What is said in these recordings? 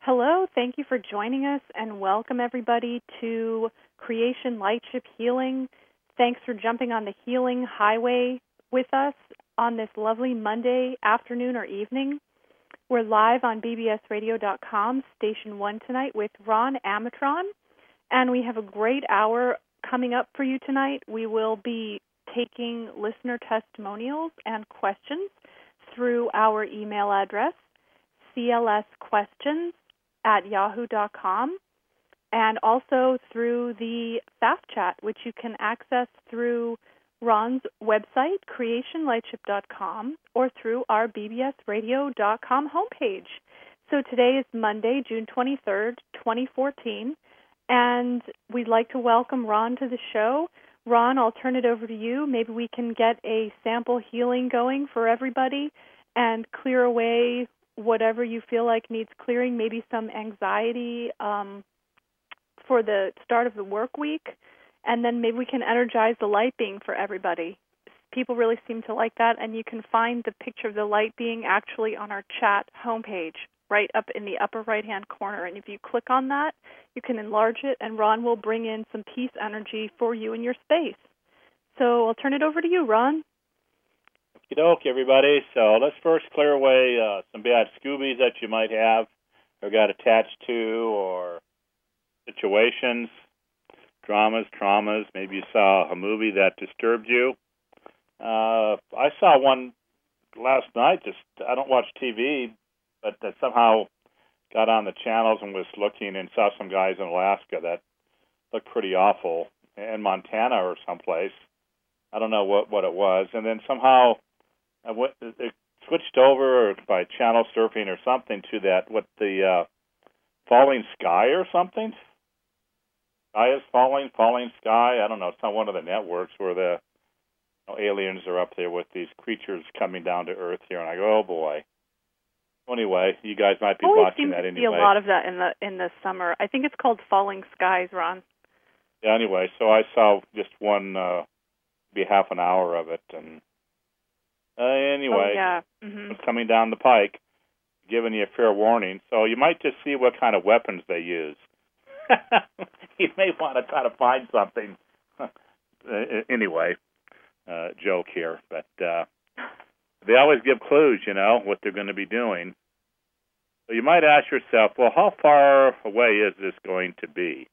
Hello, thank you for joining us, and welcome everybody to Creation Lightship Healing. Thanks for jumping on the healing highway with us on this lovely Monday afternoon or evening. We're live on bbsradio.com, Station 1 tonight with Ron Amatron, and we have a great hour coming up for you tonight. We will be taking listener testimonials and questions through our email address, clsquestions@yahoo.com, and also through the Fast Chat, which you can access through Ron's website, creationlightship.com, or through our bbsradio.com homepage. So today is Monday, June 23rd, 2014, and we'd like to welcome Ron to the show. Ron, I'll turn it over to you. Maybe we can get a sample healing going for everybody and clear away whatever you feel like needs clearing, maybe some anxiety for the start of the work week, and then maybe we can energize the light being for everybody. People really seem to like that, and you can find the picture of the light being actually on our chat homepage, right up in the upper right-hand corner. And if you click on that, you can enlarge it, and Ron will bring in some peace energy for you in your space. So I'll turn it over to you, Ron. Okie-doke, everybody. So let's first clear away some bad Scoobies that you might have or got attached to, or situations, traumas. Maybe you saw a movie that disturbed you. I saw one last night. I don't watch TV, but that somehow got on the channels and was looking and saw some guys in Alaska that looked pretty awful, in Montana or someplace. I don't know what it was. And then somehow it switched over or by channel surfing or something to that, the falling sky or something. Sky is falling sky. I don't know. It's not one of the networks where the aliens are up there with these creatures coming down to Earth here. And I go, oh, boy. Anyway, you guys might be watching that anyway. We see a lot of that in the summer. I think it's called Falling Skies, Ron. Yeah, anyway, so I saw just one, be half an hour of it. And anyway, It's coming down the pike, giving you a fair warning. So you might just see what kind of weapons they use. You may want to try to find something. Anyway, joke here. But they always give clues, what they're going to be doing. So you might ask yourself, well, how far away is this going to be?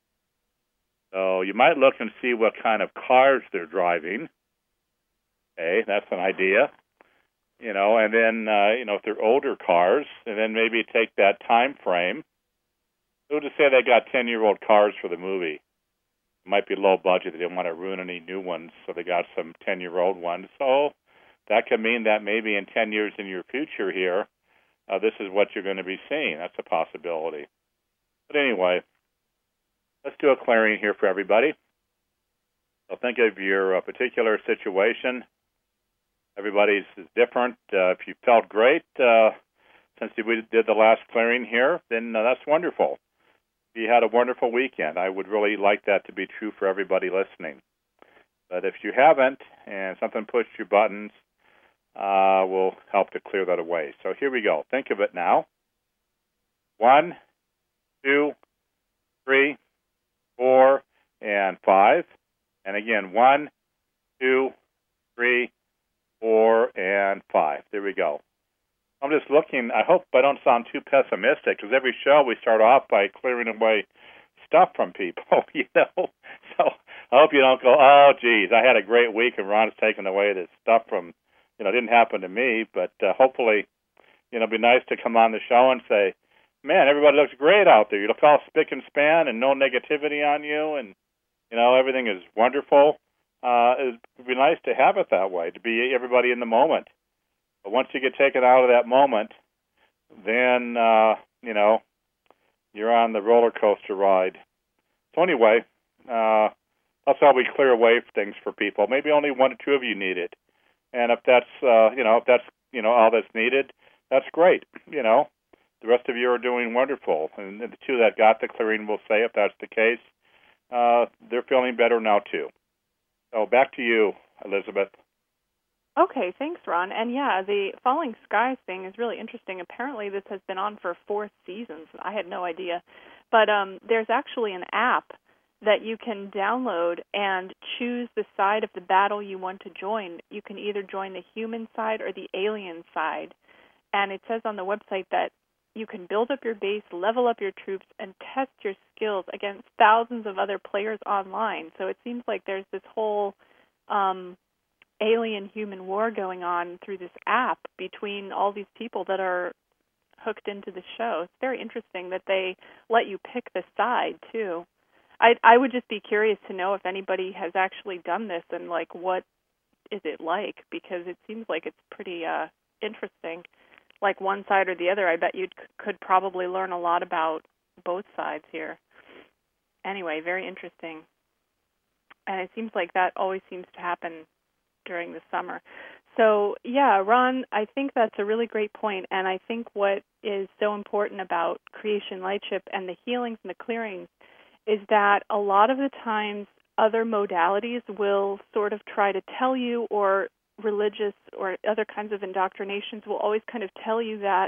So you might look and see what kind of cars they're driving. Okay, that's an idea. And then, if they're older cars, and then maybe take that time frame. Who to say they got 10-year-old cars for the movie? It might be low budget. They didn't want to ruin any new ones, so they got some 10-year-old ones. So that could mean that maybe in 10 years in your future here, this is what you're going to be seeing. That's a possibility. But anyway, let's do a clearing here for everybody. So think of your particular situation. Everybody's is different. If you felt great since we did the last clearing here, then that's wonderful. If you had a wonderful weekend, I would really like that to be true for everybody listening. But if you haven't and something pushed your buttons, we'll help to clear that away. So here we go. Think of it now. 1, 2, 3, 4, and 5. And again, 1, 2, 3, 4, and 5. There we go. I'm just looking. I hope I don't sound too pessimistic, because every show we start off by clearing away stuff from people, So I hope you don't go, oh, geez, I had a great week and Ron's taking away this stuff from, it didn't happen to me. But hopefully, it'd be nice to come on the show and say, man, everybody looks great out there. You look all spick and span and no negativity on you, and, everything is wonderful. It would be nice to have it that way, to be everybody in the moment. But once you get taken out of that moment, then, you're on the roller coaster ride. So anyway, that's how we clear away things for people. Maybe only 1 or 2 of you need it. And if that's, all that's needed, that's great. The rest of you are doing wonderful. And the 2 that got the clearing will say, if that's the case, they're feeling better now too. So back to you, Elizabeth. Okay, thanks, Ron. And yeah, the Falling Skies thing is really interesting. Apparently this has been on for 4 seasons. I had no idea. But there's actually an app that you can download and choose the side of the battle you want to join. You can either join the human side or the alien side. And it says on the website that you can build up your base, level up your troops, and test your skills against thousands of other players online. So it seems like there's this whole alien-human war going on through this app between all these people that are hooked into the show. It's very interesting that they let you pick the side, too. I would just be curious to know if anybody has actually done this and, like, what is it like, because it seems like it's pretty interesting. Like one side or the other, I bet you could probably learn a lot about both sides here. Anyway, very interesting. And it seems like that always seems to happen during the summer. So, yeah, Ron, I think that's a really great point, and I think what is so important about Creation Lightship and the healings and the clearings is that a lot of the times other modalities will sort of try to tell you, or religious or other kinds of indoctrinations will always kind of tell you that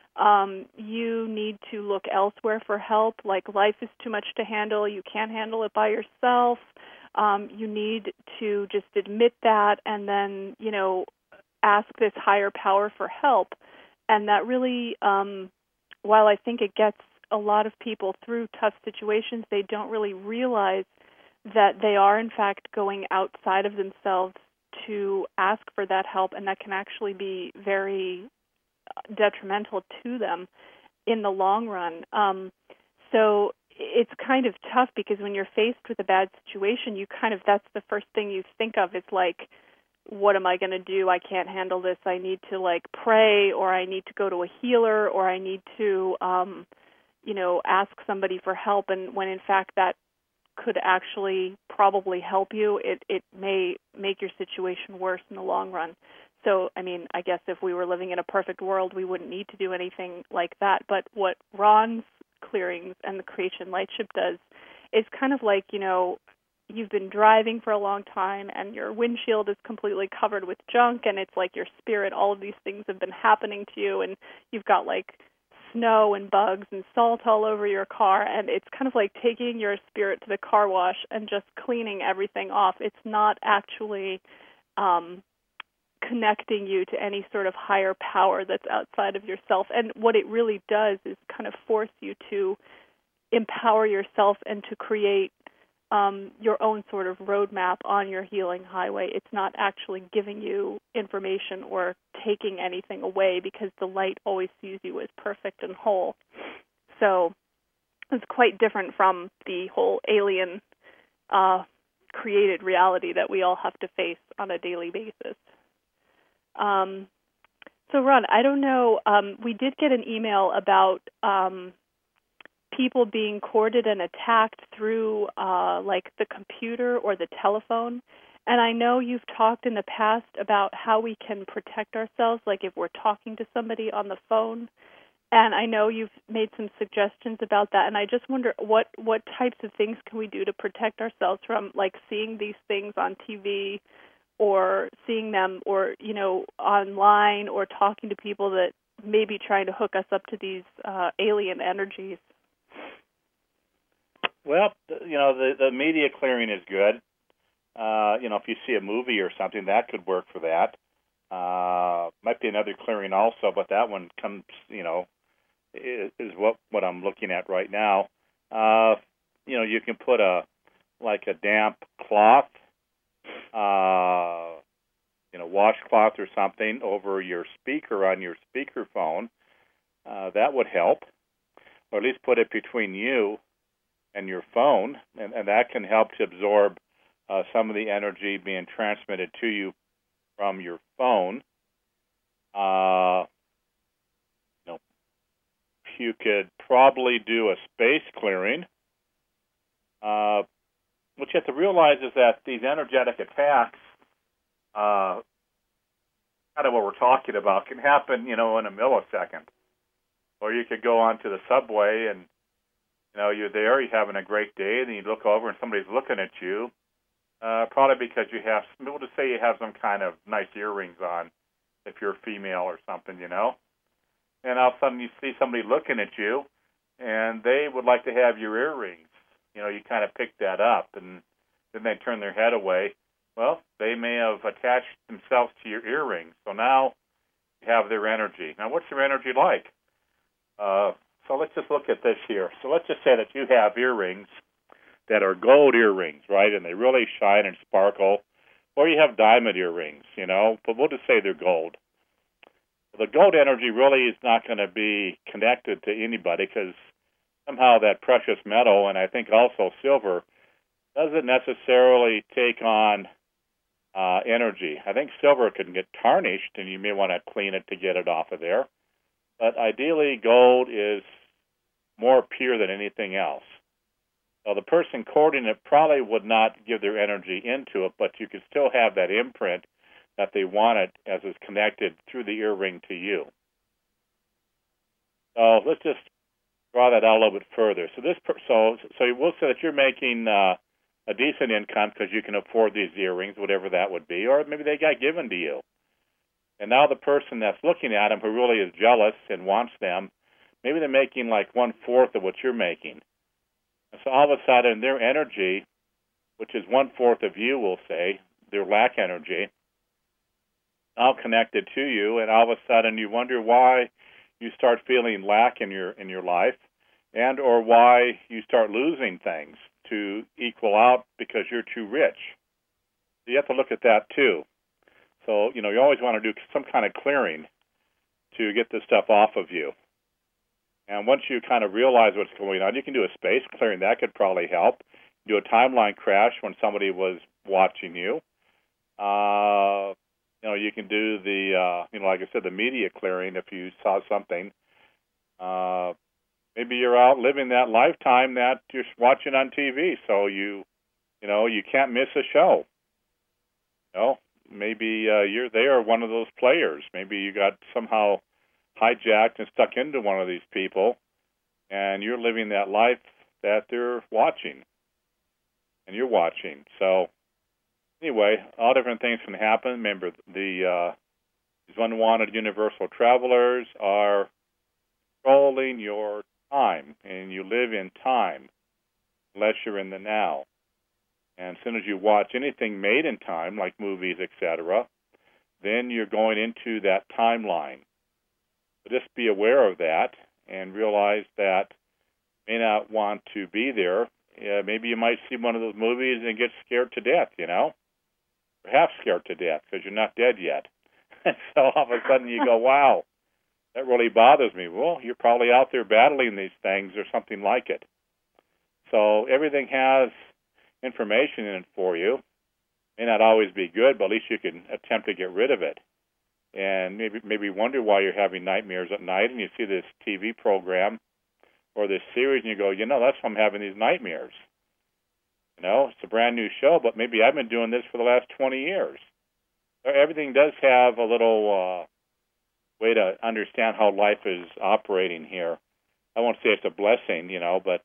you need to look elsewhere for help, like life is too much to handle, you can't handle it by yourself. You need to just admit that and then, ask this higher power for help. And that really, while I think it gets a lot of people through tough situations, they don't really realize that they are, in fact, going outside of themselves to ask for that help, and that can actually be very detrimental to them in the long run. So it's kind of tough because when you're faced with a bad situation, that's the first thing you think of. It's like, what am I going to do? I can't handle this. I need to pray, or I need to go to a healer, or I need to, ask somebody for help. And when in fact that could actually probably help you, it may make your situation worse in the long run. So, I guess if we were living in a perfect world, we wouldn't need to do anything like that. But what Ron's clearings and the Creation Lightship does is kind of like, you've been driving for a long time and your windshield is completely covered with junk, and it's like your spirit, all of these things have been happening to you, and you've got snow and bugs and salt all over your car, and it's kind of like taking your spirit to the car wash and just cleaning everything off. It's not actually connecting you to any sort of higher power that's outside of yourself. And what it really does is kind of force you to empower yourself and to create your own sort of roadmap on your healing highway. It's not actually giving you information or taking anything away, because the light always sees you as perfect and whole. So it's quite different from the whole alien created reality that we all have to face on a daily basis. So, Ron, I don't know, we did get an email about people being courted and attacked through the computer or the telephone. And I know you've talked in the past about how we can protect ourselves, like if we're talking to somebody on the phone. And I know you've made some suggestions about that. And I just wonder what types of things can we do to protect ourselves from, seeing these things on TV or seeing them or, online, or talking to people that may be trying to hook us up to these alien energies. Well, the media clearing is good. If you see a movie or something, that could work for that. Might be another clearing also, but that one comes, is what I'm looking at right now. You can put a damp cloth, washcloth or something over your speaker on your speakerphone. That would help, or at least put it between you and your phone, and that can help to absorb some of the energy being transmitted to you from your phone. You could probably do a space clearing. What you have to realize is that these energetic attacks, kind of what we're talking about, can happen, in a millisecond. Or you could go onto the subway and, you're there, you're having a great day, then you look over and somebody's looking at you, Probably because you have, we'll just say you have some kind of nice earrings on, if you're female or something, and all of a sudden you see somebody looking at you, and they would like to have your earrings. You kind of pick that up, and then they turn their head away. Well, they may have attached themselves to your earrings, so now you have their energy. Now, what's their energy like? So let's just look at this here. So let's just say that you have earrings that are gold earrings, right, and they really shine and sparkle, or you have diamond earrings, but we'll just say they're gold. The gold energy really is not going to be connected to anybody because somehow that precious metal, and I think also silver, doesn't necessarily take on energy. I think silver can get tarnished, and you may want to clean it to get it off of there. But ideally, gold is more pure than anything else. So the person courting it probably would not give their energy into it, but you could still have that imprint that they want it as it's connected through the earring to you. So let's just draw that out a little bit further. So we'll say that you're making a decent income because you can afford these earrings, whatever that would be, or maybe they got given to you. And now the person that's looking at them who really is jealous and wants them, maybe they're making like 1/4 of what you're making. And so all of a sudden their energy, which is 1/4 of you, we'll say, their lack energy, now connected to you, and all of a sudden you wonder why you start feeling lack in your life, and or why you start losing things to equal out because you're too rich. So you have to look at that too. So, you always want to do some kind of clearing to get this stuff off of you. And once you kind of realize what's going on, you can do a space clearing. That could probably help. Do a timeline crash when somebody was watching you. You can do the, like I said, the media clearing if you saw something. Maybe you're out living that lifetime that you're watching on TV, so you can't miss a show. Maybe they are one of those players. Maybe you got somehow hijacked and stuck into one of these people, and you're living that life that they're watching, and you're watching. So anyway, all different things can happen. Remember, these unwanted universal travelers are controlling your time, and you live in time unless you're in the now. And as soon as you watch anything made in time, like movies, etc., then you're going into that timeline. So just be aware of that and realize that you may not want to be there. Maybe you might see one of those movies and get scared to death, or half scared to death because you're not dead yet. And so all of a sudden you go, wow, that really bothers me. Well, you're probably out there battling these things or something like it. So everything has information in it for you. May not always be good, but at least you can attempt to get rid of it. And maybe wonder why you're having nightmares at night, and you see this TV program or this series, and you go, that's why I'm having these nightmares. It's a brand new show, but maybe I've been doing this for the last 20 years. So everything does have a little way to understand how life is operating here. I won't say it's a blessing, but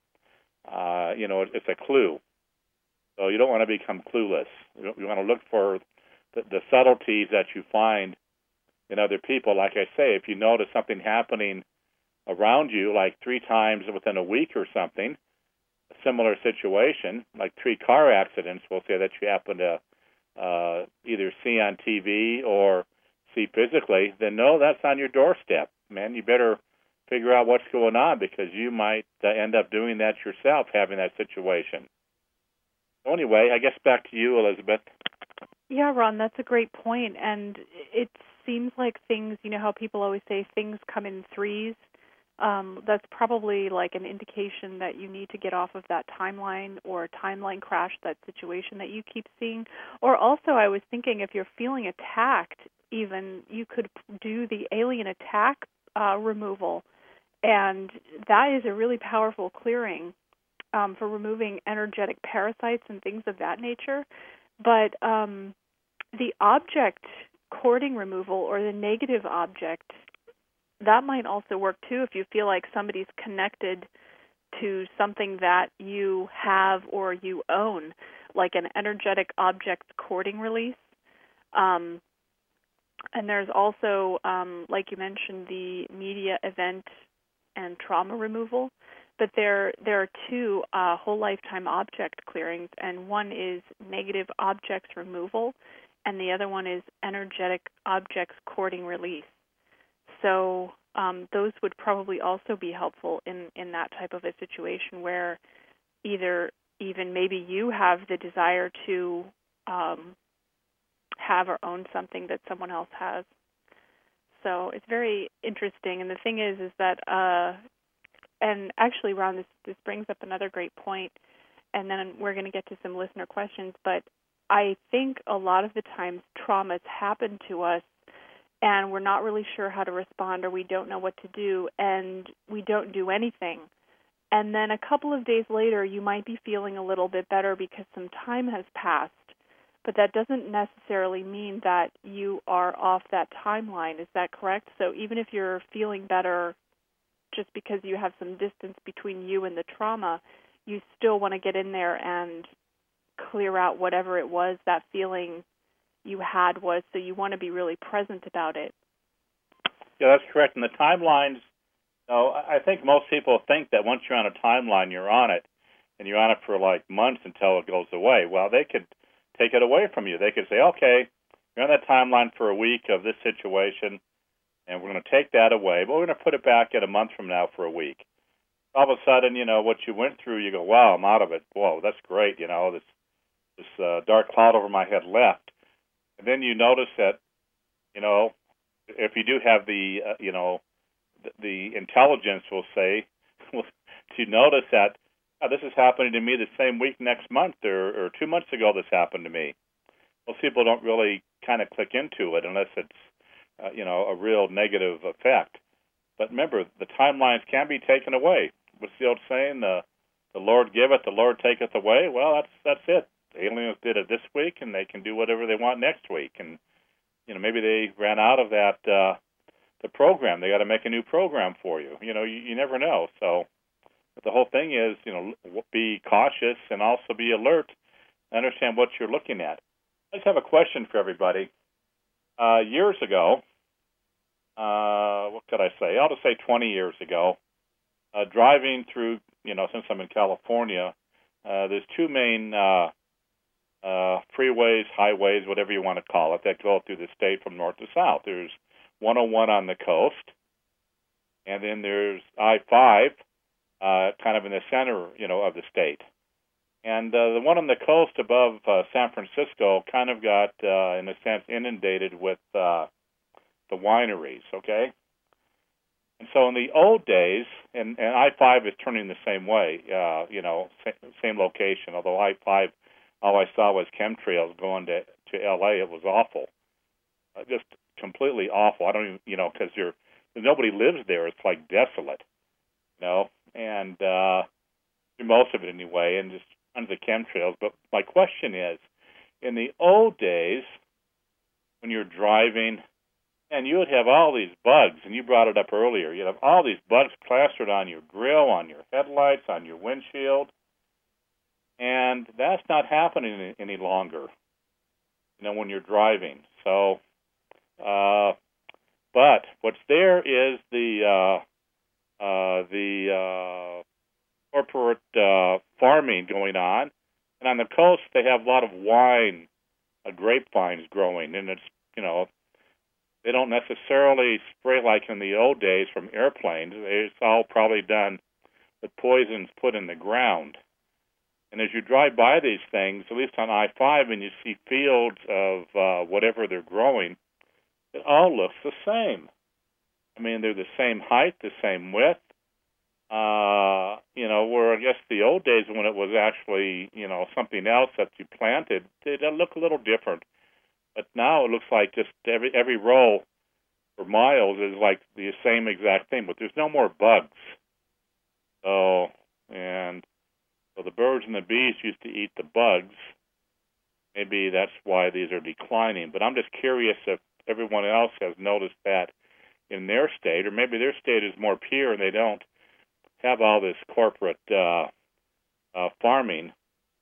it's a clue. So you don't want to become clueless. You want to look for the subtleties that you find in other people. Like I say, if you notice something happening around you, like 3 times within a week or something, a similar situation, like 3 car accidents, we'll say that you happen to either see on TV or see physically, then no, that's on your doorstep. Man, you better figure out what's going on because you might end up doing that yourself, having that situation. So anyway, I guess back to you, Elizabeth. Yeah, Ron, that's a great point. And it seems like things, how people always say things come in threes. That's probably like an indication that you need to get off of that timeline or timeline crash, that situation that you keep seeing. Or also, I was thinking if you're feeling attacked, even, you could do the alien attack removal. And that is a really powerful clearing for removing energetic parasites and things of that nature. But the object courting removal or the negative object, that might also work too if you feel like somebody's connected to something that you have or you own. like an energetic object cording release. And there's also, like you mentioned, the media event and trauma removal. But there are two whole lifetime object clearings, and one is negative objects removal, and the other one is energetic objects cording release. So those would probably also be helpful in that type of a situation where even maybe you have the desire to have or own something that someone else has. So it's very interesting. And the thing is that, and actually, Ron, this brings up another great point, and then we're going to get to some listener questions, but I think a lot of the times traumas happen to us and we're not really sure how to respond, or we don't know what to do, and we don't do anything. And then a couple of days later, you might be feeling a little bit better because some time has passed, but that doesn't necessarily mean that you are off that timeline. Is that correct? So even if you're feeling better just because you have some distance between you and the trauma, you still want to get in there and clear out whatever it was that feeling you had was, so you want to be really present about it. Yeah, that's correct. And the timelines, I think most people think that once you're on a timeline, you're on it, and you're on it for like months until it goes away. Well, they could take it away from you. They could say, okay, you're on that timeline for a week of this situation, and we're going to take that away, but we're going to put it back at a month from now for a week. All of a sudden, what you went through, you go, wow, I'm out of it. Whoa, that's great. This dark cloud over my head left. And then you notice that, if you do have the intelligence, we'll say, to notice that this is happening to me the same week next month, or 2 months ago this happened to me. Most people don't really kind of click into it unless it's, a real negative effect. But remember, the timelines can be taken away. What's the old saying? The Lord giveth, the Lord taketh away. Well, that's it. The aliens did it this week, and they can do whatever they want next week. And maybe they ran out of that the program. They got to make a new program for you. You never know. So, but the whole thing is, be cautious and also be alert. Understand what you're looking at. I just have a question for everybody. Years ago, what could I say? I'll just say 20 years ago, driving through, since I'm in California, there's two main freeways, highways, whatever you want to call it, that go through the state from north to south. There's 101 on the coast, and then there's I-5, kind of in the center, of the state. And the one on the coast above San Francisco kind of got, in a sense, inundated with the wineries, okay? And so in the old days, and I-5 is turning the same way, same location, although I-5, all I saw was chemtrails going to L.A. It was awful, just completely awful. I don't even, because nobody lives there. It's like desolate, and most of it anyway, and just under the chemtrails. But my question is, in the old days, when you're driving, and you would have all these bugs, and you brought it up earlier, you'd have all these bugs plastered on your grill, on your headlights, on your windshield. And that's not happening any longer, when you're driving. So, but what's there is the corporate farming going on, and on the coast they have a lot of wine, grapevines growing, and it's they don't necessarily spray like in the old days from airplanes. It's all probably done with poisons put in the ground. And as you drive by these things, at least on I-5, and you see fields of whatever they're growing, it all looks the same. I mean, they're the same height, the same width. Where I guess the old days when it was actually, something else that you planted, they look a little different. But now it looks like just every row for miles is like the same exact thing, but there's no more bugs. So the birds and the bees used to eat the bugs. Maybe that's why these are declining. But I'm just curious if everyone else has noticed that in their state, or maybe their state is more pure and they don't have all this corporate farming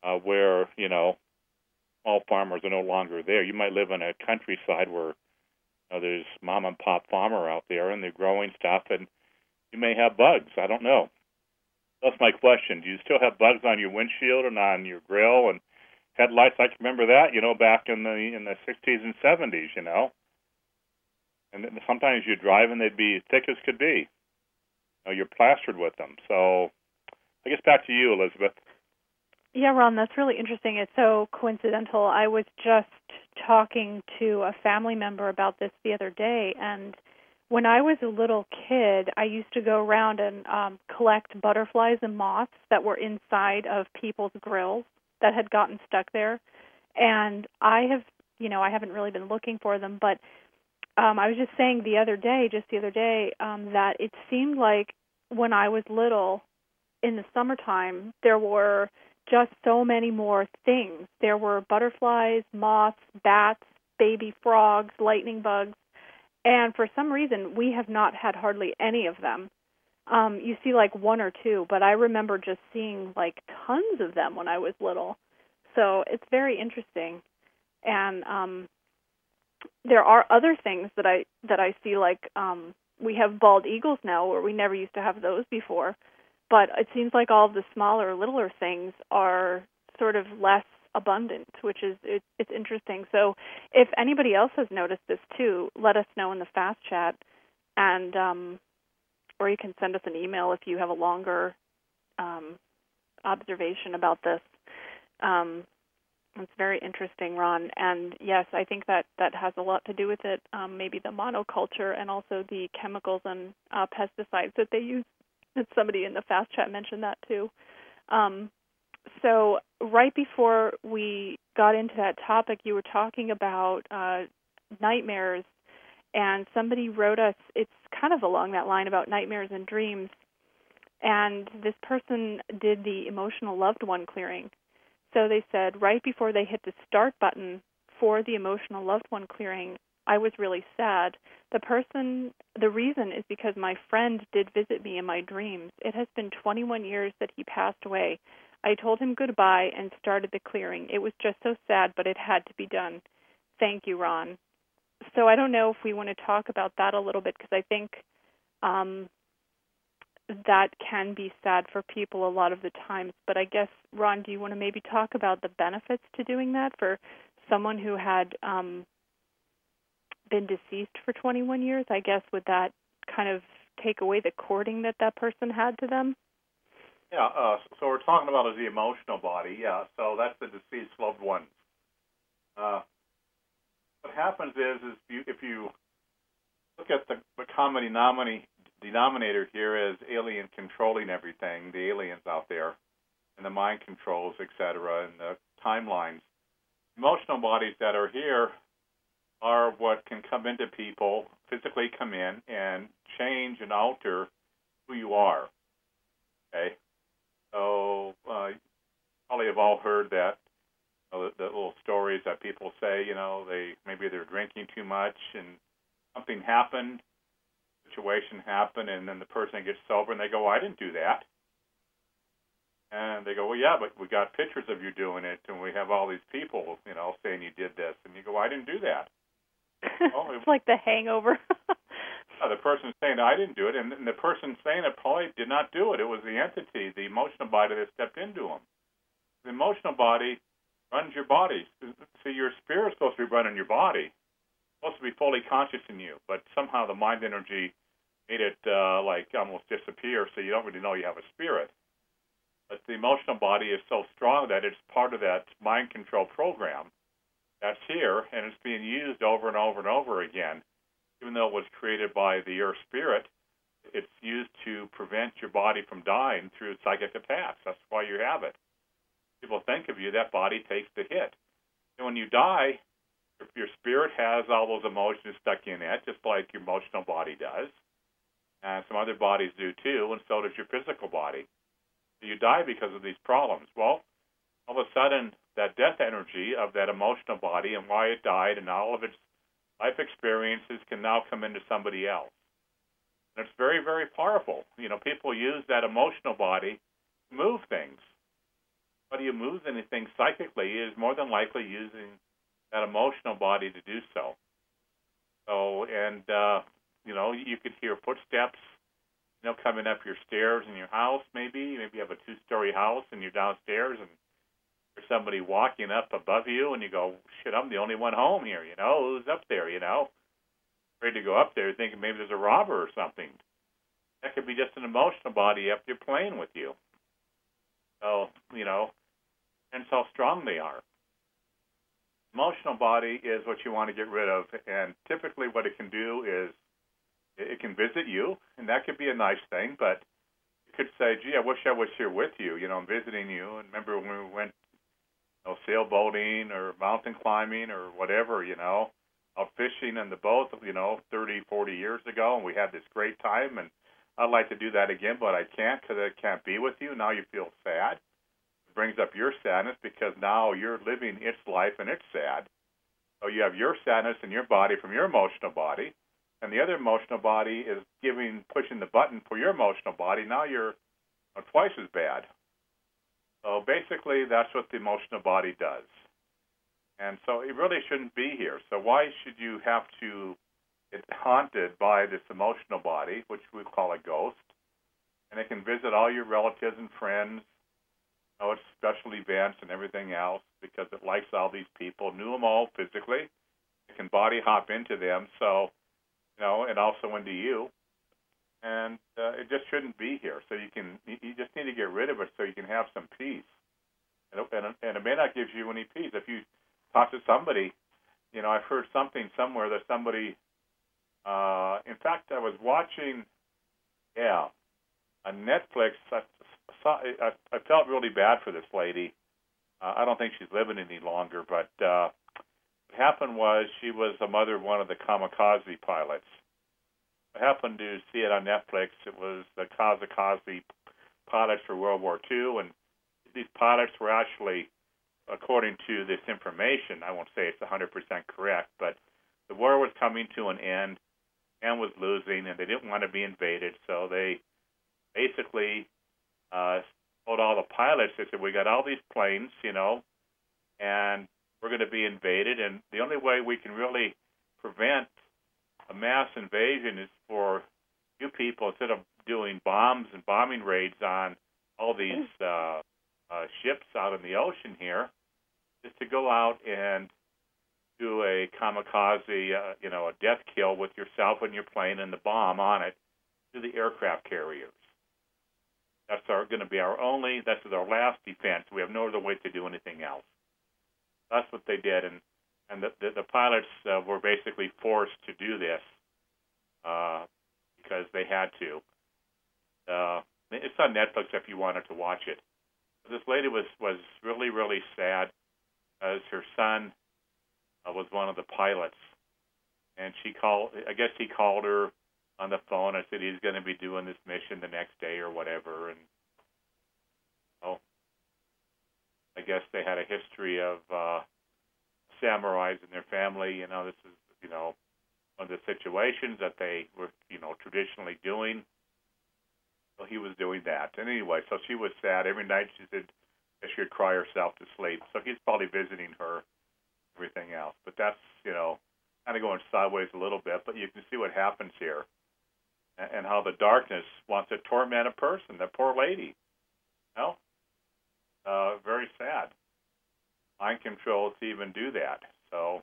where, all farmers are no longer there. You might live in a countryside where there's mom and pop farmer out there and they're growing stuff, and you may have bugs. I don't know. That's my question. Do you still have bugs on your windshield and on your grill and headlights? I can remember that, back in the 60s and 70s, And then sometimes you drive and they'd be thick as could be. You're plastered with them. So I guess back to you, Elizabeth. Yeah, Ron, that's really interesting. It's so coincidental. I was just talking to a family member about this the other day, and when I was a little kid, I used to go around and collect butterflies and moths that were inside of people's grills that had gotten stuck there. And I haven't really been looking for them, but I was just saying the other day, that it seemed like when I was little in the summertime, there were just so many more things. There were butterflies, moths, bats, baby frogs, lightning bugs, and for some reason we have not had hardly any of them. You see like one or two, but I remember just seeing like tons of them when I was little. So it's very interesting. And there are other things that I see, like we have bald eagles now, where we never used to have those before. But it seems like all of the smaller, littler things are sort of less abundant, which is it's interesting. So if anybody else has noticed this too, let us know in the Fast Chat, and or you can send us an email if you have a longer observation about this. It's very interesting, Ron. And yes, I think that has a lot to do with it, maybe the monoculture and also the chemicals and pesticides that they use. Somebody in the Fast Chat mentioned that too. So right before we got into that topic, you were talking about nightmares, and somebody wrote us, it's kind of along that line about nightmares and dreams, and this person did the emotional loved one clearing. So they said right before they hit the start button for the emotional loved one clearing, I was really sad. The reason is because my friend did visit me in my dreams. It has been 21 years that he passed away. I told him goodbye and started the clearing. It was just so sad, but it had to be done. Thank you, Ron. So I don't know if we want to talk about that a little bit, because I think that can be sad for people a lot of the times. But I guess, Ron, do you want to maybe talk about the benefits to doing that for someone who had been deceased for 21 years? I guess, would that kind of take away the cording that person had to them? Yeah, so we're talking about the emotional body. Yeah, so that's the deceased loved ones. What happens is if you look at the common denominator here is alien controlling everything, the aliens out there, and the mind controls, etc., and the timelines. Emotional bodies that are here are what can come into people, physically come in and change and alter who you are. Okay? So you probably have all heard that, the little stories that people say, maybe they're drinking too much and something happened, situation happened, and then the person gets sober and they go, I didn't do that. And they go, well, yeah, but we got pictures of you doing it, and we have all these people, saying you did this. And you go, I didn't do that. Well, it's like the hangover. The person saying, I didn't do it, and the person saying it probably did not do it. It was the entity, the emotional body that stepped into them. The emotional body runs your body. See, your spirit's supposed to be running your body. It's supposed to be fully conscious in you, but somehow the mind energy made it almost disappear, so you don't really know you have a spirit. But the emotional body is so strong that it's part of that mind control program that's here, and it's being used over and over and over again. Even though it was created by the Earth Spirit, it's used to prevent your body from dying through psychic attacks. That's why you have it. People think of you, that body takes the hit. And when you die, your spirit has all those emotions stuck in it, just like your emotional body does. And some other bodies do too, and so does your physical body. So you die because of these problems. Well, all of a sudden, that death energy of that emotional body and why it died and all of its life experiences can now come into somebody else. And it's very, very powerful. People use that emotional body to move things. who moves anything psychically is more than likely using that emotional body to do so. So, and, you could hear footsteps, coming up your stairs in your house maybe. Maybe you have a 2-story house and you're downstairs and there's somebody walking up above you and you go, shit, I'm the only one home here, who's up there, Afraid to go up there thinking maybe there's a robber or something. That could be just an emotional body up there playing with you. So, and how strong they are. Emotional body is what you want to get rid of, and typically what it can do is it can visit you, and that could be a nice thing, but it could say, gee, I wish I was here with you, I'm visiting you. And remember when we went sailboating or mountain climbing or whatever, out fishing in the boat, 30, 40 years ago, and we had this great time, and I'd like to do that again, but I can't because I can't be with you. Now you feel sad. It brings up your sadness because now you're living its life and it's sad. So you have your sadness in your body from your emotional body, and the other emotional body is pushing the button for your emotional body. Now you're twice as bad. So basically, that's what the emotional body does. And so it really shouldn't be here. So why should you have to get haunted by this emotional body, which we call a ghost? And it can visit all your relatives and friends. It's special events and everything else because it likes all these people, knew them all physically. It can body hop into them, so, and also into you. And it just shouldn't be here. So you just need to get rid of it so you can have some peace. And it may not give you any peace. If you talk to somebody, I've heard something somewhere that somebody, in fact, I was watching, on Netflix. I felt really bad for this lady. I don't think she's living any longer, but what happened was she was a mother of one of the kamikaze pilots. I happened to see it on Netflix. It was the kamikaze pilots for World War II, and these pilots were actually, according to this information, I won't say it's 100% correct, but the war was coming to an end and was losing, and they didn't want to be invaded, so they basically told all the pilots, they said, we got all these planes, and we're going to be invaded, and the only way we can really prevent a mass invasion is for you people, instead of doing bombs and bombing raids on all these ships out in the ocean here, is to go out and do a kamikaze, a death kill with yourself and your plane and the bomb on it to the aircraft carriers. That's going to be that's our last defense. We have no other way to do anything else. That's what they did, and the pilots were basically forced to do this because they had to. It's on Netflix if you wanted to watch it. This lady was really, really sad as her son was one of the pilots, and I guess he called her on the phone and said he's going to be doing this mission the next day or whatever, and I guess they had a history of samurais in their family. This is, one of the situations that they were, traditionally doing. So he was doing that. And anyway, so she was sad. Every night she said she would cry herself to sleep. So he's probably visiting her, everything else. But that's, kind of going sideways a little bit. But you can see what happens here and how the darkness wants to torment a person, that poor lady. Very sad. Mind control to even do that. So,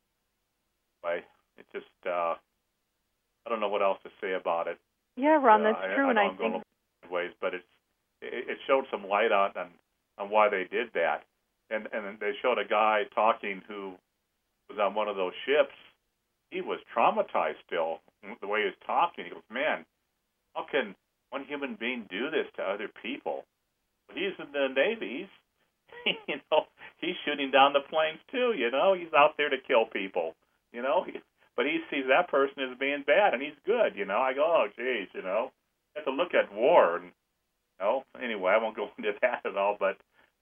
it just, I don't know what else to say about it. Yeah, Ron, that's true. And I think ways, but it showed some light on why they did that. And they showed a guy talking who was on one of those ships. He was traumatized still, the way he was talking. He goes, man, how can one human being do this to other people? But he's in the Navy. He's shooting down the planes too, He's out there to kill people, But he sees that person as being bad, and he's good, I go, oh, geez, You have to look at war, and, Anyway, I won't go into that at all, but,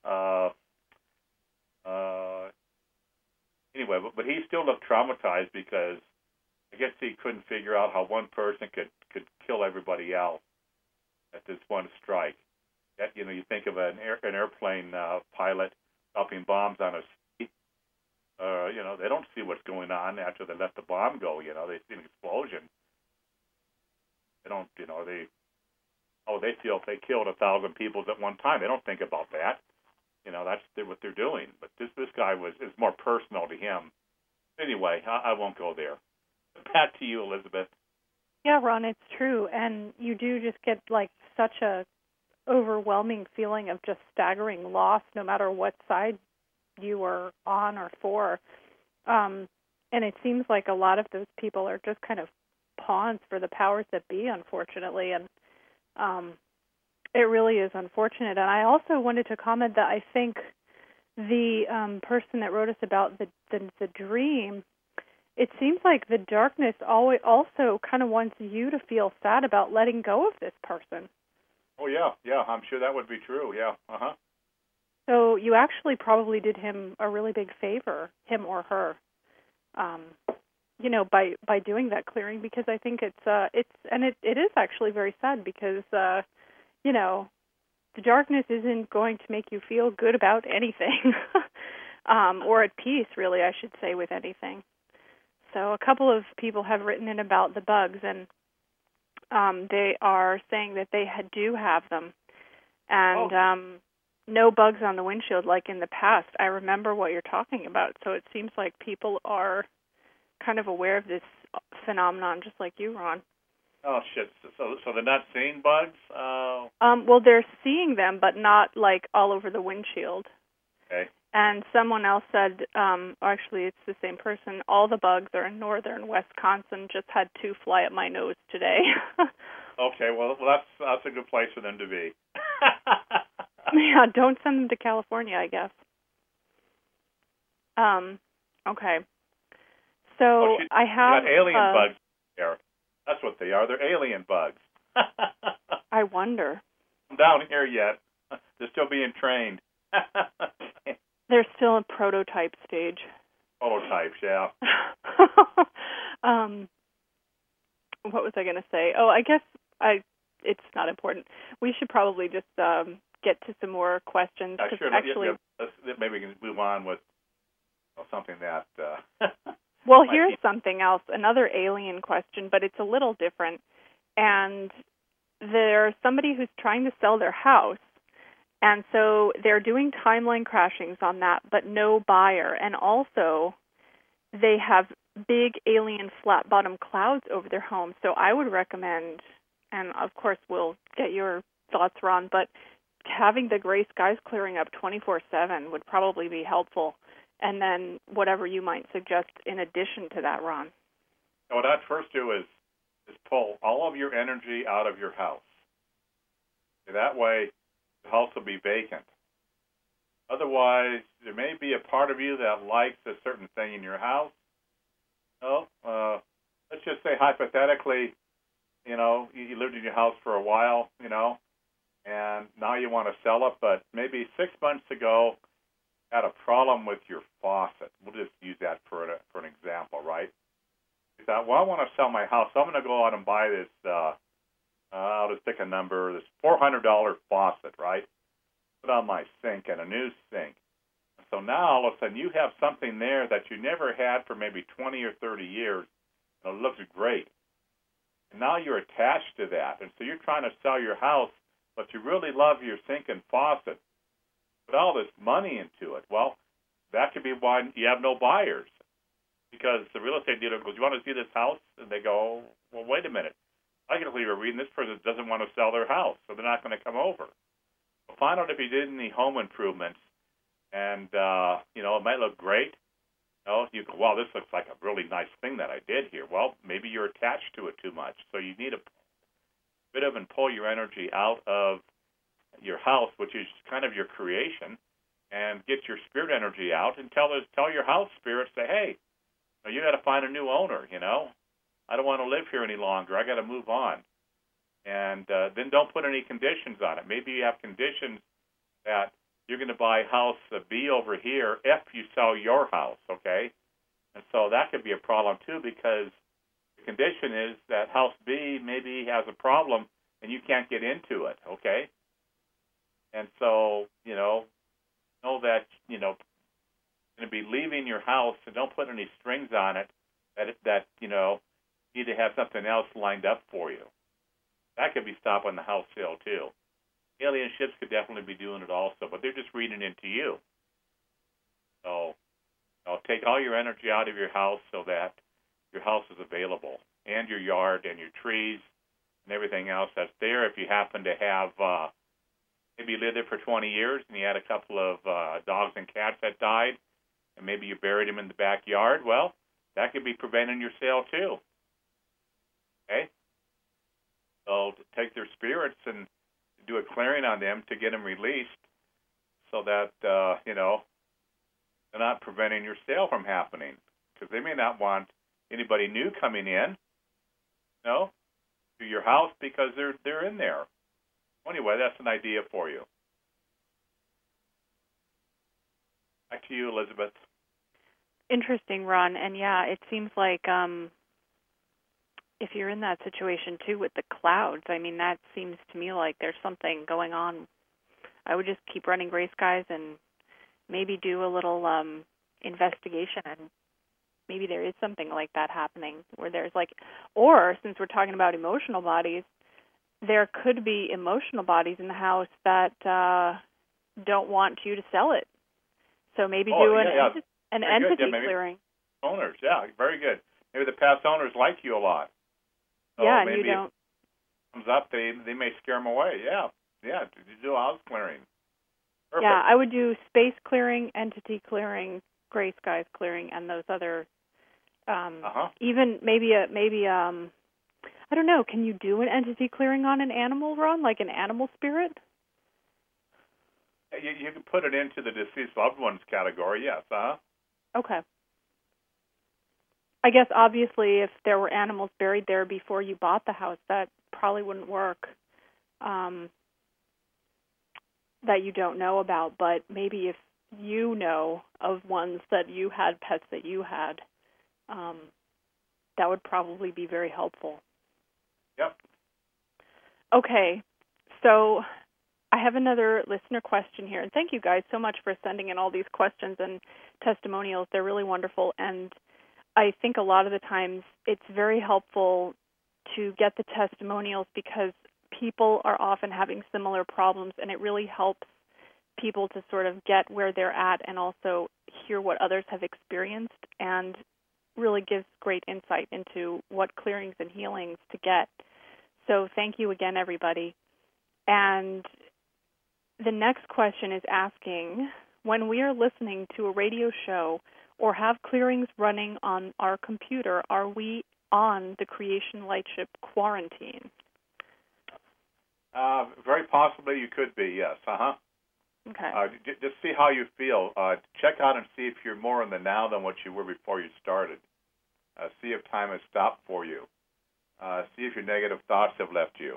anyway, but he still looked traumatized because I guess he couldn't figure out how one person could kill everybody else at this one strike. You think of an airplane pilot dropping bombs on a sea. They don't see what's going on after they let the bomb go. They see an explosion. They don't. They feel if they killed 1,000 people at one time. They don't think about that. That's what they're doing. But this guy is more personal to him. Anyway, I won't go there. Back to you, Elizabeth. Yeah, Ron, it's true, and you do just get such a overwhelming feeling of just staggering loss, no matter what side you are on or for. And it seems like a lot of those people are just kind of pawns for the powers that be, unfortunately, and it really is unfortunate. And I also wanted to comment that I think the person that wrote us about the dream, it seems like the darkness also kind of wants you to feel sad about letting go of this person. Oh, yeah, I'm sure that would be true, yeah, So you actually probably did him a really big favor, him or her, by doing that clearing, because I think it is actually very sad because, the darkness isn't going to make you feel good about anything, or at peace, really, I should say, with anything. So a couple of people have written in about the bugs, and they are saying that they do have them, and no bugs on the windshield like in the past. I remember what you're talking about, so it seems like people are kind of aware of this phenomenon, just like you, Ron. Oh, shit. So they're not seeing bugs? Well, they're seeing them, but not all over the windshield. Okay. And someone else said, actually it's the same person, all the bugs are in northern Wisconsin, just had 2 fly up my nose today. Okay, well that's a good place for them to be. Yeah, don't send them to California, I guess. Okay. So I have... alien bugs there. That's what they are. They're alien bugs. I wonder. Down here yet. They're still being trained. They're still in prototype stage. Prototypes, yeah. What was I going to say? Oh, I guess it's not important. We should probably just get to some more questions. Sure. Actually, maybe we can move on with something that... Well, here's something else, another alien question, but it's a little different. And there's somebody who's trying to sell their house, and so they're doing timeline crashings on that, but no buyer. And also, they have big alien flat-bottom clouds over their home. So I would recommend, and of course we'll get your thoughts, Ron, but having the gray skies clearing up 24/7 would probably be helpful. And then whatever you might suggest in addition to that, Ron. What I'd first do is pull all of your energy out of your house. That way, the house will be vacant. Otherwise, there may be a part of you that likes a certain thing in your house. Let's just say hypothetically, you lived in your house for a while, and now you want to sell it, but maybe 6 months ago, had a problem with your faucet. We'll just use that for an example, right? You thought, well, I want to sell my house, so I'm going to go out and buy this, I'll just pick a number, this $400 faucet, right? Put on my sink and a new sink. So now, all of a sudden, you have something there that you never had for maybe 20 or 30 years, and it looks great. And now you're attached to that, and so you're trying to sell your house, but you really love your sink and faucet. Put all this money into it. Well, that could be why you have no buyers. Because the real estate dealer goes, you want to see this house? And they go, well, wait a minute. I can believe you're reading this person doesn't want to sell their house, so they're not going to come over. Well, find out if you did any home improvements, and, it might look great. You go, wow, this looks like a really nice thing that I did here. Well, maybe you're attached to it too much, so you need a bit of and pull your energy out of your house, which is kind of your creation, and get your spirit energy out and tell your house spirit, say, hey, you got to find a new owner, I don't want to live here any longer. I got to move on. And then don't put any conditions on it. Maybe you have conditions that you're going to buy house B over here if you sell your house, okay? And so that could be a problem too, because the condition is that house B maybe has a problem and you can't get into it, okay? And so, know that, going to be leaving your house, and don't put any strings on it that need to have something else lined up for you. That could be stopping the house sale, too. Alien ships could definitely be doing it also, but they're just reading into you. So, take all your energy out of your house so that your house is available, and your yard and your trees and everything else that's there. If you happen to have, maybe you lived there for 20 years and you had a couple of dogs and cats that died, and maybe you buried them in the backyard, well, that could be preventing your sale too. Okay? So to take their spirits and do a clearing on them to get them released so that, they're not preventing your sale from happening, because they may not want anybody new coming in, to your house because they're in there. Anyway, that's an idea for you. Back to you, Elizabeth. Interesting, Ron. And yeah, it seems like if you're in that situation too with the clouds, I mean, that seems to me like there's something going on. I would just keep running gray skies and maybe do a little investigation, and maybe there is something like that happening where there's or since we're talking about emotional bodies, there could be emotional bodies in the house that don't want you to sell it. So maybe an entity clearing. Owners, yeah, very good. Maybe the past owners like you a lot. So yeah, and maybe you don't. If it comes up, they may scare them away. Yeah, you do house clearing. Perfect. Yeah, I would do space clearing, entity clearing, gray skies clearing, and those other. Even maybe I don't know. Can you do an entity clearing on an animal, Ron, like an animal spirit? You can put it into the deceased loved ones category, yes. Okay. I guess obviously if there were animals buried there before you bought the house, that probably wouldn't work. That you don't know about, but maybe if you know of ones that you had, pets that you had, that would probably be very helpful. Yep. Okay, so I have another listener question here, and thank you guys so much for sending in all these questions and testimonials. They're really wonderful, and I think a lot of the times it's very helpful to get the testimonials because people are often having similar problems, and it really helps people to sort of get where they're at and also hear what others have experienced, and really gives great insight into what clearings and healings to get. So thank you again, everybody. And the next question is asking, when we are listening to a radio show or have clearings running on our computer, are we on the Creation Lightship quarantine? Very possibly you could be, yes. Okay. Just see how you feel. Check out and see if you're more in the now than what you were before you started. See if time has stopped for you. See if your negative thoughts have left you.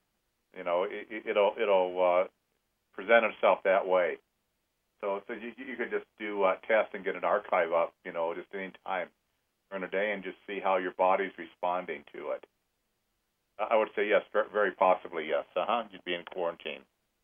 It'll present itself that way. So you could just do a test and get an archive up, just any time during the day and just see how your body's responding to it. I would say yes, very possibly yes. You'd be in quarantine.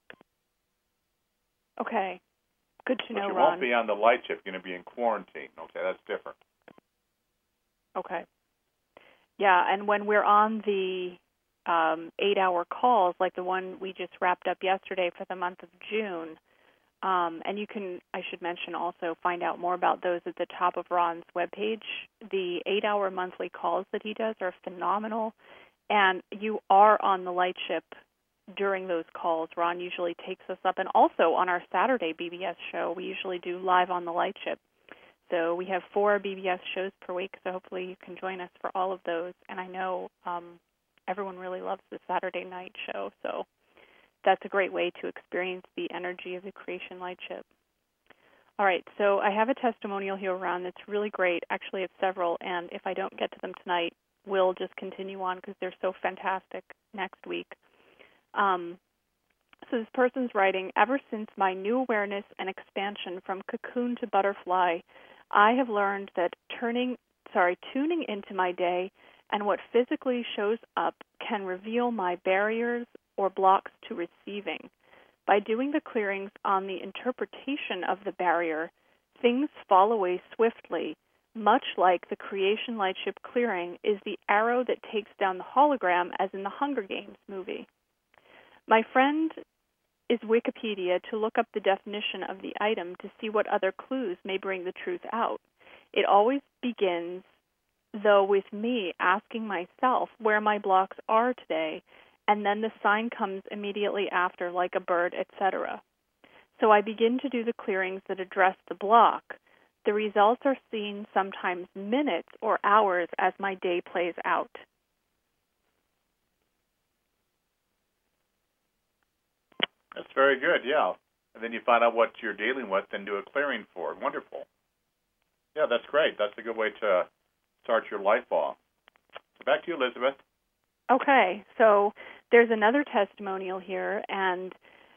Okay. Good to know, Ron. But you won't be on the light ship. You're going to be in quarantine. Okay, that's different. Okay. Yeah, and when we're on the 8-hour calls, like the one we just wrapped up yesterday for the month of June, and you can, I should mention also, find out more about those at the top of Ron's webpage. The 8-hour monthly calls that he does are phenomenal, and you are on the light ship during those calls. Ron usually takes us up, and also on our Saturday BBS show, we usually do live on the light ship. So we have 4 BBS shows per week, so hopefully you can join us for all of those. And I know everyone really loves the Saturday night show, so that's a great way to experience the energy of the Creation Lightship. All right, so I have a testimonial here, Ron, that's really great. Actually, it's several, and if I don't get to them tonight, we'll just continue on because they're so fantastic next week. So this person's writing, ever since my new awareness and expansion from cocoon to butterfly, I have learned that tuning into my day and what physically shows up can reveal my barriers or blocks to receiving. By doing the clearings on the interpretation of the barrier, things fall away swiftly, much like the creation lightship clearing is the arrow that takes down the hologram as in the Hunger Games movie. My friend is Wikipedia to look up the definition of the item to see what other clues may bring the truth out. It always begins, though, with me asking myself where my blocks are today, and then the sign comes immediately after, like a bird, etc. So I begin to do the clearings that address the block. The results are seen sometimes minutes or hours as my day plays out. That's very good, yeah. And then you find out what you're dealing with and do a clearing for it. Wonderful. Yeah, that's great. That's a good way to start your life off. So back to you, Elizabeth. Okay, so there's another testimonial here, and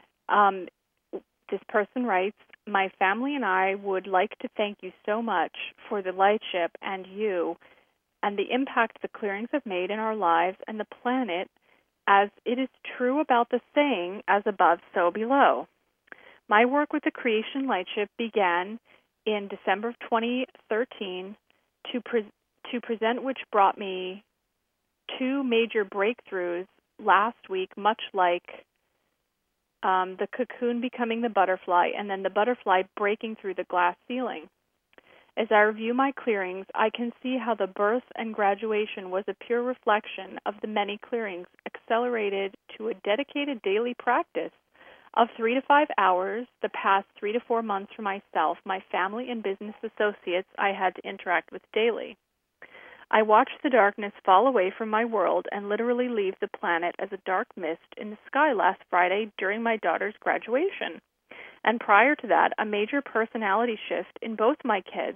this person writes, my family and I would like to thank you so much for the lightship and you and the impact the clearings have made in our lives and the planet, as it is true about the saying, as above, so below. My work with the creation lightship began in December of 2013 to present, which brought me two major breakthroughs last week, much like the cocoon becoming the butterfly and then the butterfly breaking through the glass ceiling. As I review my clearings, I can see how the birth and graduation was a pure reflection of the many clearings accelerated to a dedicated daily practice of 3 to 5 hours the past 3 to 4 months for myself, my family, and business associates I had to interact with daily. I watched the darkness fall away from my world and literally leave the planet as a dark mist in the sky last Friday during my daughter's graduation. And prior to that, a major personality shift in both my kids,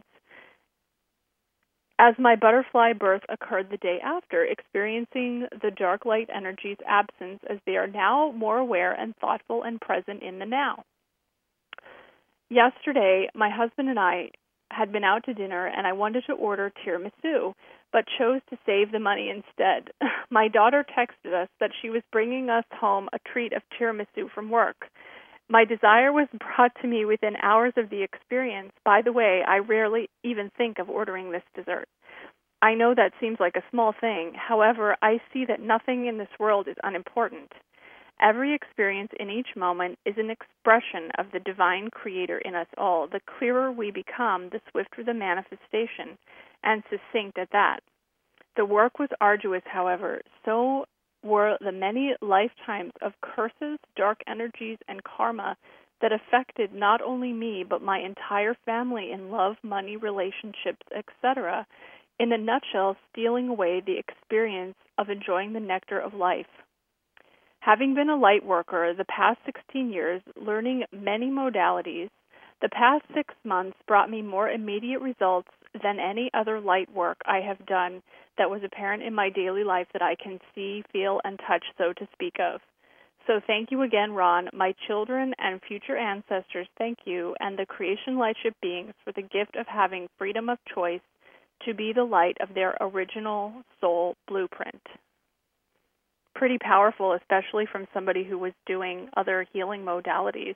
as my butterfly birth occurred the day after, experiencing the dark light energy's absence as they are now more aware and thoughtful and present in the now. Yesterday, my husband and I had been out to dinner, and I wanted to order tiramisu, but chose to save the money instead. My daughter texted us that she was bringing us home a treat of tiramisu from work. My desire was brought to me within hours of the experience. By the way, I rarely even think of ordering this dessert. I know that seems like a small thing. However, I see that nothing in this world is unimportant. Every experience in each moment is an expression of the divine creator in us all. The clearer we become, the swifter the manifestation, and succinct at that. The work was arduous, however. So were the many lifetimes of curses, dark energies, and karma that affected not only me, but my entire family in love, money, relationships, etc., in a nutshell, stealing away the experience of enjoying the nectar of life. Having been a light worker the past 16 years, learning many modalities, the past 6 months brought me more immediate results than any other light work I have done that was apparent in my daily life that I can see, feel, and touch, so to speak of. So thank you again, Ron, my children and future ancestors, thank you, and the creation lightship beings for the gift of having freedom of choice to be the light of their original soul blueprint. Pretty powerful, especially from somebody who was doing other healing modalities.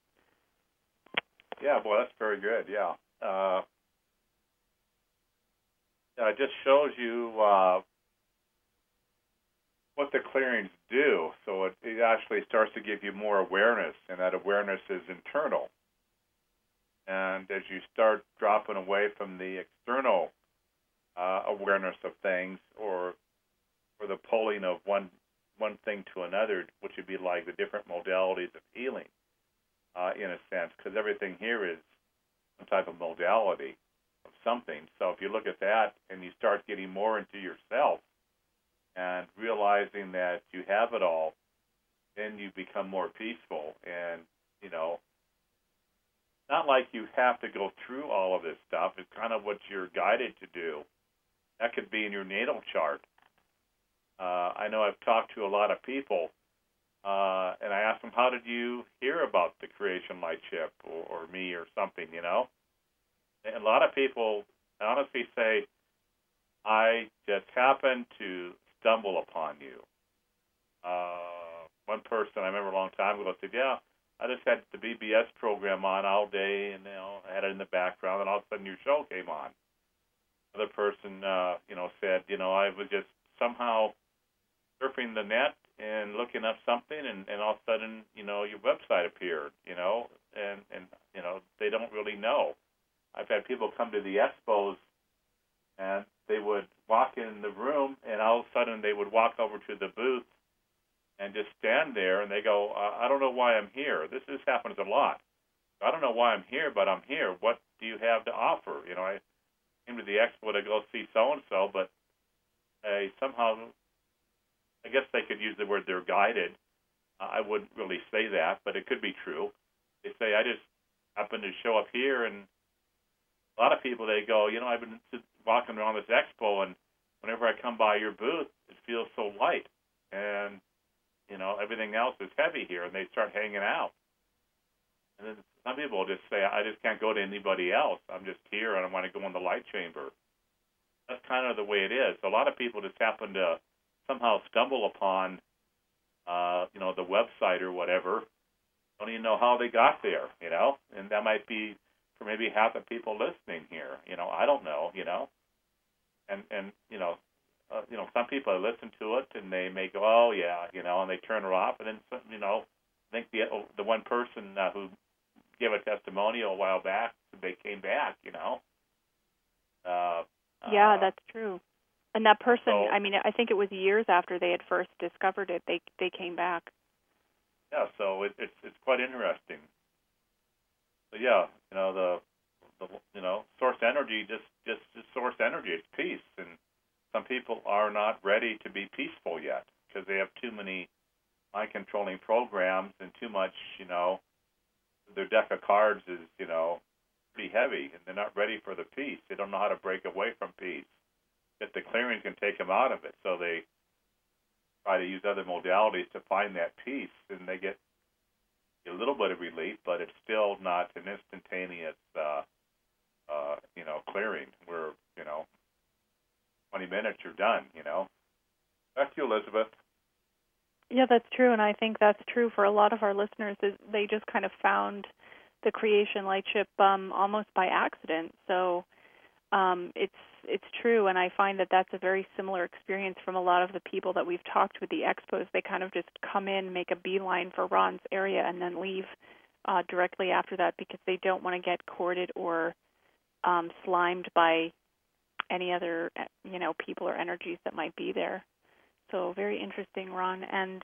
Yeah, boy, that's very good, yeah. It just shows you what the clearings do. So it actually starts to give you more awareness, and that awareness is internal. And as you start dropping away from the external awareness of things, or the pulling of one thing to another, which would be like the different modalities of healing, in a sense, because everything here is some type of modality of something. So if you look at that and you start getting more into yourself and realizing that you have it all, then you become more peaceful. And, not like you have to go through all of this stuff. It's kind of what you're guided to do. That could be in your natal chart. I know I've talked to a lot of people, and I asked them, how did you hear about the creation lightship or me or something, And a lot of people honestly say, I just happened to stumble upon you. One person I remember a long time ago said, yeah, I just had the BBS program on all day, and I had it in the background, and all of a sudden your show came on. Another person, said, I was just somehow surfing the net and looking up something, and all of a sudden, your website appeared, and they don't really know. I've had people come to the expos, and they would walk in the room, and all of a sudden they would walk over to the booth and just stand there, and they go, I don't know why I'm here. This happens a lot. I don't know why I'm here, but I'm here. What do you have to offer? I came to the expo to go see so-and-so, but somehow, I guess they could use the word they're guided. I wouldn't really say that, but it could be true. They say, I just happened to show up here, and a lot of people, they go, I've been walking around this expo, and whenever I come by your booth, it feels so light, and, everything else is heavy here, and they start hanging out. And then some people just say, I just can't go to anybody else. I'm just here, and I want to go in the light chamber. That's kind of the way it is. A lot of people just happen to somehow stumble upon, the website or whatever. Don't even know how they got there, and that might be for maybe half the people listening here. I don't know, and some people listen to it and they may go, oh yeah, and they turn it off, and then I think the one person who gave a testimonial a while back, they came back, Yeah, that's true. And that person, I think it was years after they had first discovered it, they came back. Yeah, so it's quite interesting. So yeah, the source energy just source energy. It's peace, and some people are not ready to be peaceful yet because they have too many mind controlling programs and too much. Their deck of cards is pretty heavy, and they're not ready for the peace. They don't know how to break away from peace. That the clearing can take them out of it, so they try to use other modalities to find that peace, and they get a little bit of relief, but it's still not an instantaneous, clearing where 20 minutes you're done. Back to you, Elizabeth. Yeah, that's true, and I think that's true for a lot of our listeners. Is they just kind of found the Creation Lightship almost by accident. So it's true, and I find that that's a very similar experience from a lot of the people that we've talked with the expos. They kind of just come in, make a beeline for Ron's area, and then leave directly after that because they don't want to get courted or slimed by any other people or energies that might be there. So very interesting, Ron. And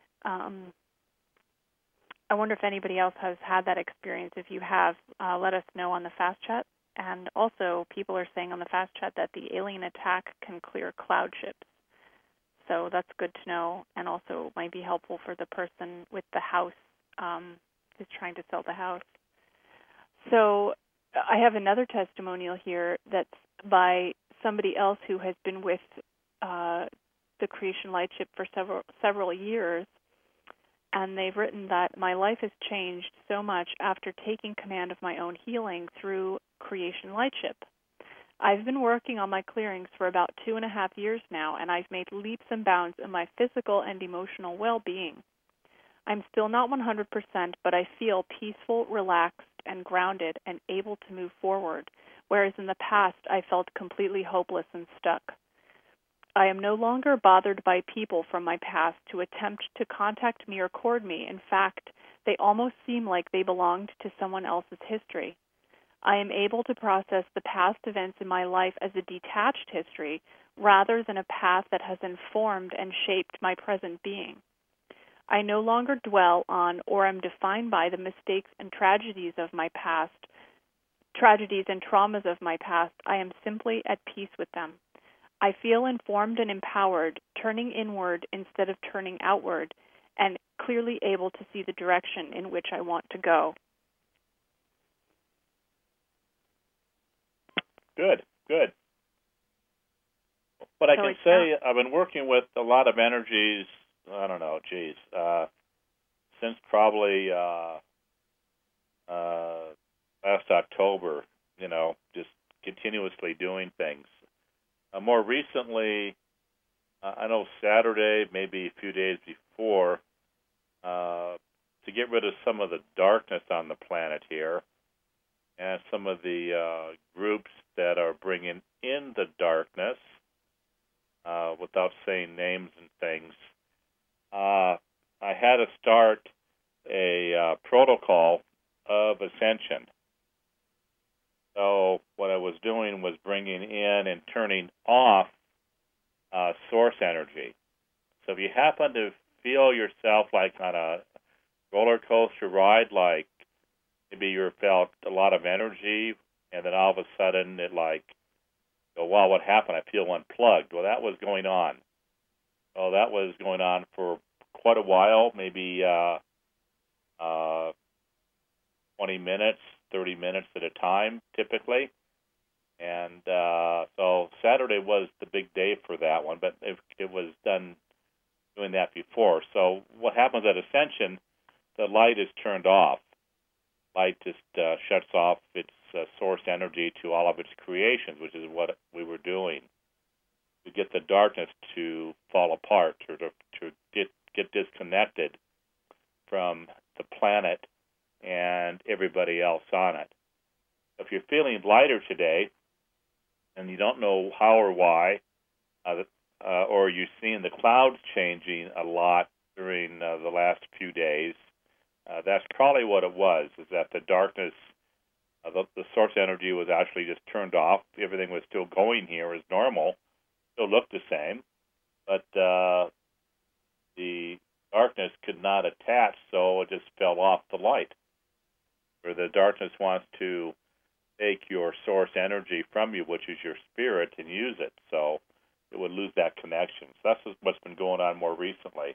I wonder if anybody else has had that experience. If you have, let us know on the Fast Chat. And also, people are saying on the Fast Chat that the alien attack can clear cloud ships. So that's good to know, and also might be helpful for the person with the house who's trying to sell the house. So I have another testimonial here that's by somebody else who has been with the Creation Lightship for several years, and they've written that my life has changed so much after taking command of my own healing through Creation Lightship. I've been working on my clearings for about 2.5 years now, and I've made leaps and bounds in my physical and emotional well-being. I'm still not 100%, but I feel peaceful, relaxed, and grounded and able to move forward, whereas in the past I felt completely hopeless and stuck. I am no longer bothered by people from my past who attempt to contact me or court me. In fact, they almost seem like they belonged to someone else's history. I am able to process the past events in my life as a detached history rather than a path that has informed and shaped my present being. I no longer dwell on or am defined by the mistakes and tragedies of my past, tragedies and traumas of my past. I am simply at peace with them. I feel informed and empowered, turning inward instead of turning outward, and clearly able to see the direction in which I want to go. Good. But I can say I've been working with a lot of energies, I don't know, since probably last October, just continuously doing things. More recently, I know Saturday, maybe a few days before, to get rid of some of the darkness on the planet here, and some of the groups that are bringing in the darkness, without saying names and things. I had to start a protocol of ascension. So what I was doing was bringing in and turning off source energy. So if you happen to feel yourself like on a roller coaster ride, like maybe you felt a lot of energy, and then all of a sudden it like, oh, wow, what happened? I feel unplugged. Well, that was going on. Well, that was going on for quite a while, maybe 20 minutes, 30 minutes at a time, typically. And so Saturday was the big day for that one, but it was done doing that before. So what happens at Ascension, the light is turned off. Light just shuts off its source energy to all of its creations, which is what we were doing, to get the darkness to fall apart, or to get disconnected from the planet and everybody else on it. If you're feeling lighter today, and you don't know how or why, or you're seeing the clouds changing a lot during the last few days, that's probably what it was, is that the darkness, the source energy was actually just turned off. Everything was still going here as normal, still looked the same, but the darkness could not attach, so it just fell off the light. Or the darkness wants to take your source energy from you, which is your spirit, and use it, so it would lose that connection. So that's what's been going on more recently.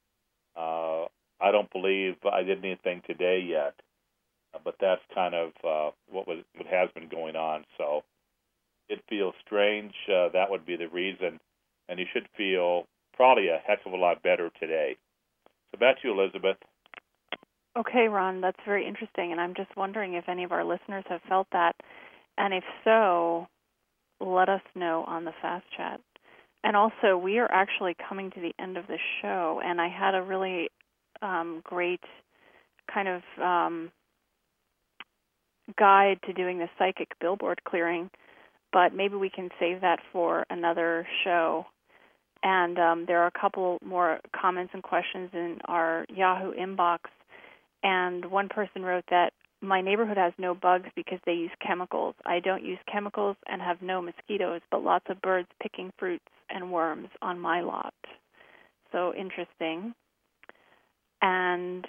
I don't believe I did anything today yet, but that's kind of what has been going on. So it feels strange. That would be the reason, and you should feel probably a heck of a lot better today. So back to you, Elizabeth. Okay, Ron, that's very interesting, and I'm just wondering if any of our listeners have felt that, and if so, let us know on the Fast Chat. And also, we are actually coming to the end of the show, and I had a really great kind of guide to doing the psychic billboard clearing, but maybe we can save that for another show. And there are a couple more comments and questions in our Yahoo inbox. And one person wrote that my neighborhood has no bugs because they use chemicals. I don't use chemicals and have no mosquitoes, but lots of birds picking fruits and worms on my lot. So interesting. And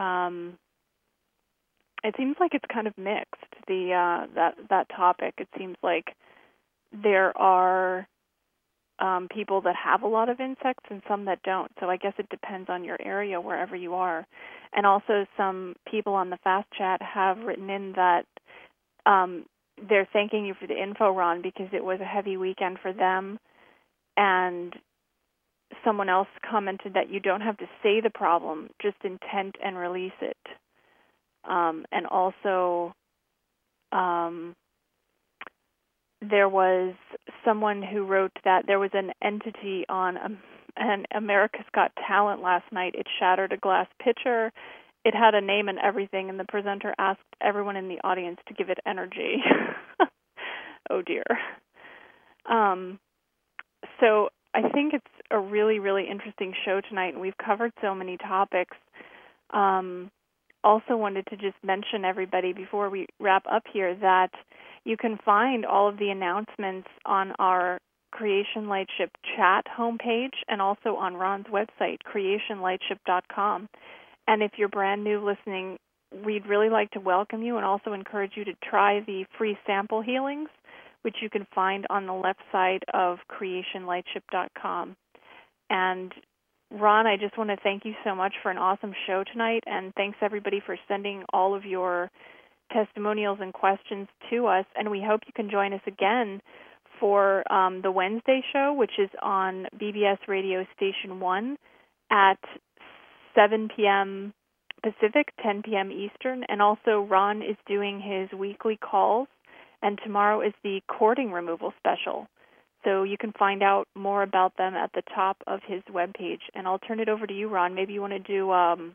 it seems like it's kind of mixed, that topic. It seems like there are people that have a lot of insects and some that don't. So I guess it depends on your area, wherever you are. And also some people on the Fast Chat have written in that they're thanking you for the info, Ron, because it was a heavy weekend for them. And someone else commented that you don't have to say the problem, just intent and release it. And also there was someone who wrote that there was an entity on an America's Got Talent last night. It shattered a glass pitcher. It had a name and everything, and the presenter asked everyone in the audience to give it energy. Oh, dear. So I think it's a really, really interesting show tonight, and we've covered so many topics. Also wanted to just mention, everybody, before we wrap up here, that you can find all of the announcements on our Creation Lightship chat homepage and also on Ron's website, creationlightship.com. And if you're brand new listening, we'd really like to welcome you and also encourage you to try the free sample healings, which you can find on the left side of creationlightship.com. And Ron, I just want to thank you so much for an awesome show tonight, and thanks everybody for sending all of your testimonials and questions to us, and we hope you can join us again for the Wednesday show, which is on BBS Radio Station 1 at 7 p.m. Pacific, 10 p.m. Eastern, and also Ron is doing his weekly calls, and tomorrow is the cording removal special. So you can find out more about them at the top of his webpage. And I'll turn it over to you, Ron. Maybe you want to do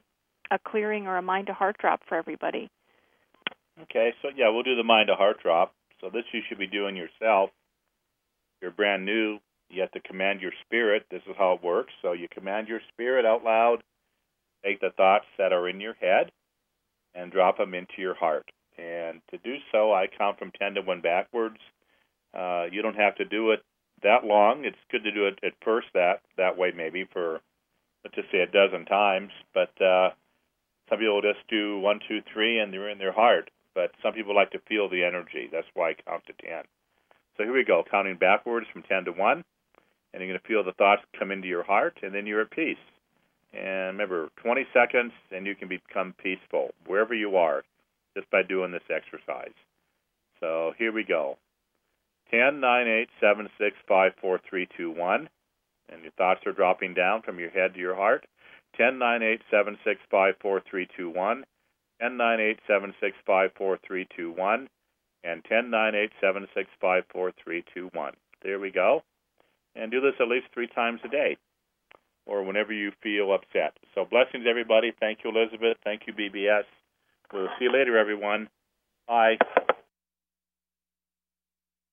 a clearing or a mind to heart drop for everybody. Okay, so yeah, we'll do the mind to heart drop. So this you should be doing yourself. You're brand new. You have to command your spirit. This is how it works. So you command your spirit out loud. Take the thoughts that are in your head and drop them into your heart. And to do so, I count from 10 to 1 backwards. You don't have to do it that long. It's good to do it at first that way, maybe for, let's just say, a dozen times. But some people just do 1, 2, 3, and they're in their heart. But some people like to feel the energy. That's why I count to 10. So here we go, counting backwards from 10 to 1. And you're going to feel the thoughts come into your heart, and then you're at peace. And remember, 20 seconds, and you can become peaceful wherever you are just by doing this exercise. So here we go. 10, 9, 8, 7, 6, 5, 4, 3, 2, 1. And your thoughts are dropping down from your head to your heart. 10, 9, 8, 7, 6, 5, 4, 3, 2, 1. 10, 9, 8, 7, 6, 5, 4, 3, 2, 1. And 10, 9, 8, 7, 6, 5, 4, 3, 2, 1. There we go. And do this at least 3 times a day or whenever you feel upset. So blessings, everybody. Thank you, Elizabeth. Thank you, BBS. We'll see you later, everyone. Bye.